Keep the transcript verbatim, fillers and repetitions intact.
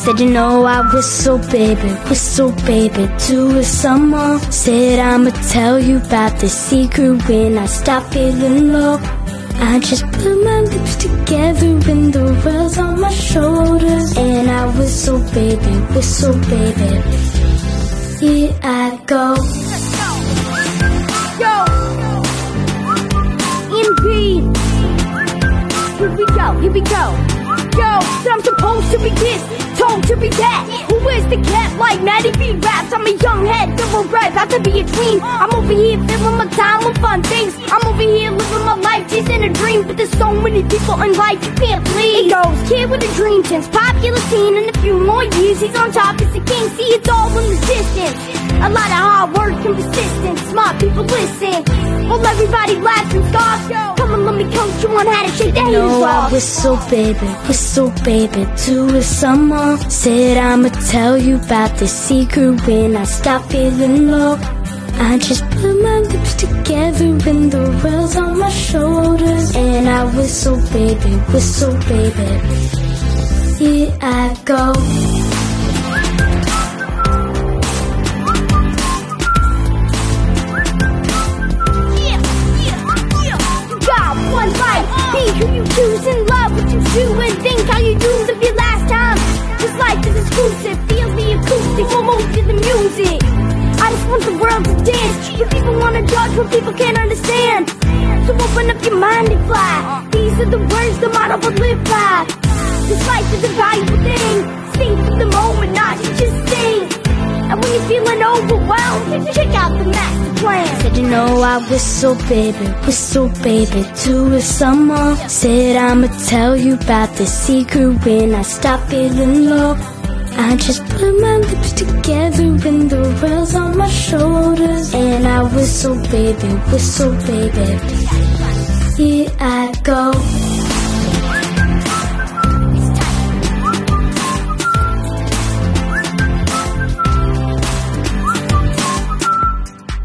Said, you know, I whistle, baby, whistle, baby, to someone. Said, I'ma tell you about the secret when I stop feeling low. I just put my lips together and the world's on my shoulders. And I whistle, baby, whistle, baby. Here I go. Yo, N B. Here we go, here we go. Yo, so I'm supposed to be this, told to be that. Who is the cat like Maddie B raps? I'm a young head, double right, about to be a tween. I'm over here filling my time with fun things. I'm over here living my life, chasing a dream. But there's so many people in life you can't please. It goes, kid with a dream, chance popular scene. In a few more years, he's on top, it's a king. See, it's all in the distance. A lot of hard work and persistence. Smart people listen. Well, everybody laughs and scoffs. Come on, let me coach you on how to shake the haters No, I off. whistle, baby, whistle, baby, to someone. Said, I'ma tell you about the secret when I stop feeling low. I just put my lips together and the world's on my shoulders. And I whistle, baby, whistle, baby. Here I go. One life, be who you choose and love what you do and think how you use of your last time. This life is exclusive, feel the acoustic, almost to the music. I just want the world to dance, but people wanna judge what people can't understand. So open up your mind and fly. These are the words the motto will live by. This life is a valuable thing. Sing for the moment, not just sing. And when you're feeling overwhelmed, check out the master plan. Said, you know, I whistle, baby, whistle, baby, to someone. Said, I'ma tell you about the secret when I stop feeling low. I just put my lips together and the world's on my shoulders. And I whistle, baby, whistle, baby. Here I go.